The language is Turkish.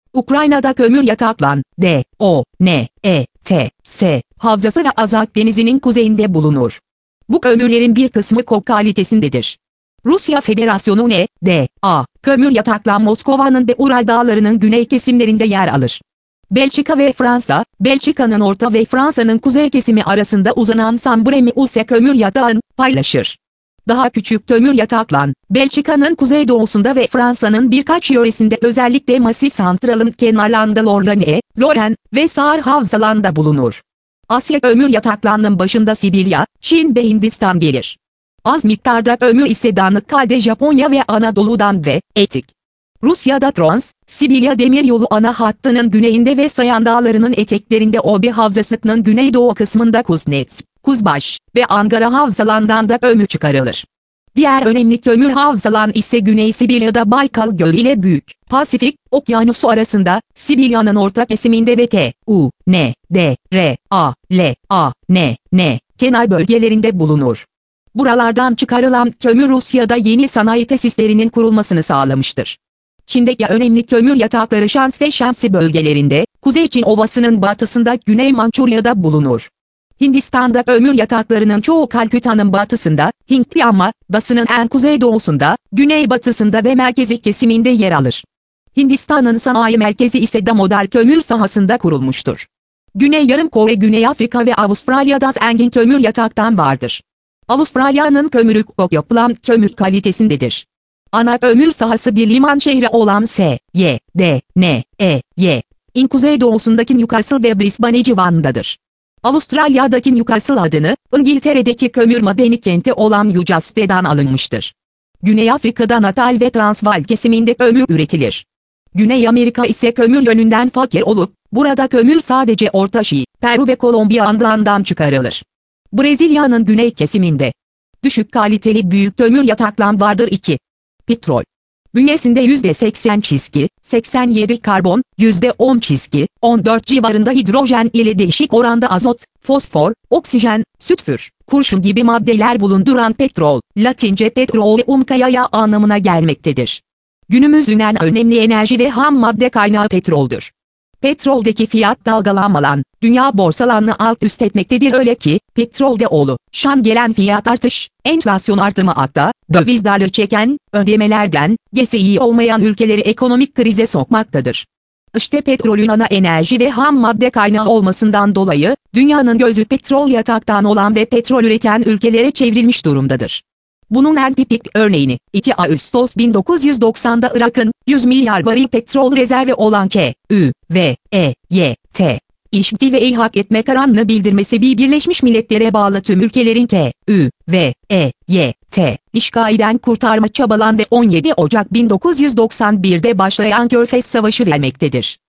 Ukrayna'da kömür yataklan, D-O-N-E-T-S, havzası ve Azak Denizi'nin kuzeyinde bulunur. Bu kömürlerin bir kısmı KOK kalitesindedir. Rusya Federasyonu N-D-A, kömür yataklan Moskova'nın ve Ural Dağları'nın güney kesimlerinde yer alır. Belçika ve Fransa, Belçika'nın orta ve Fransa'nın kuzey kesimi arasında uzanan Sambremi-Use kömür yatağını paylaşır. Daha küçük kömür yataklan, Belçika'nın kuzeydoğusunda ve Fransa'nın birkaç yöresinde özellikle Masif Santral'ın kenarlarında Lorraine, Lorraine ve Saar havzalarında bulunur. Asya kömür yataklarının başında Sibirya, Çin ve Hindistan gelir. Az miktarda kömür ise Danakkale Japonya ve Anadolu'dan ve Etik. Rusya'da Trans-Sibirya demiryolu ana hattının güneyinde ve Sayan Dağları'nın eteklerinde Obi Havzası'nın güneydoğu kısmında Kuznets, Kuzbaş ve Angara havzalarından da kömür çıkarılır. Diğer önemli kömür havzalan ise Güney Sibirya'da Baykal Gölü ile Büyük Pasifik Okyanusu arasında, Sibirya'nın orta kesiminde ve T-U-N-D-R-A-L-A-N-N kenar bölgelerinde bulunur. Buralardan çıkarılan kömür Rusya'da yeni sanayi tesislerinin kurulmasını sağlamıştır. Çin'deki önemli kömür yatakları Şans ve Şansi bölgelerinde, Kuzey Çin Ovası'nın batısında Güney Mançurya'da bulunur. Hindistan'da kömür yataklarının çoğu Kalküta'nın batısında, Hint Adası'nın en kuzeydoğusunda, güneybatısında ve merkezi kesiminde yer alır. Hindistan'ın sanayi merkezi ise Damodar kömür sahasında kurulmuştur. Güney Yarımkore, Güney Afrika ve Avustralya'da zengin kömür yataktan vardır. Avustralya'nın kömürü yapılan kömür kalitesindedir. Ana kömür sahası bir liman şehri olan Sydney'in kuzeydoğusundaki Newcastle ve Brisbane civarındadır. Avustralya'daki Newcastle adını, İngiltere'deki kömür madeni kenti olan Newcastle'dan alınmıştır. Güney Afrika'da Natal ve Transvaal kesiminde kömür üretilir. Güney Amerika ise kömür yönünden fakir olup, burada kömür sadece Orta Şii, Peru ve Kolombiya adalarından çıkarılır. Brezilya'nın güney kesiminde düşük kaliteli büyük kömür yataklan vardır. 2. Petrol. Bünyesinde %80-87 karbon, %10-14 civarında hidrojen ile değişik oranda azot, fosfor, oksijen, sülfür, kurşun gibi maddeler bulunduran petrol, Latince petroleum kaya anlamına gelmektedir. Günümüzün en önemli enerji ve ham madde kaynağı petroldür. Petroldeki fiyat dalgalanmadan, dünya borsalarını alt üst etmektedir, öyle ki, petrolde oluşan gelen fiyat artış, enflasyon artımı hatta, döviz darlığı çeken, ödemelerden, iyi olmayan ülkeleri ekonomik krize sokmaktadır. İşte petrolün ana enerji ve ham madde kaynağı olmasından dolayı, dünyanın gözü petrol yataktan olan ve petrol üreten ülkelere çevrilmiş durumdadır. Bunun en tipik örneğini, 2 Ağustos 1990'da Irak'ın 100 milyar varil petrol rezervi olan KÜVEYT, İşgal ve ilhak etme kararını bildirmesi Birleşmiş Milletler'e bağlı tüm ülkelerin KÜVEYT, işgalden kurtarma çabalan ve 17 Ocak 1991'de başlayan Körfez Savaşı vermektedir.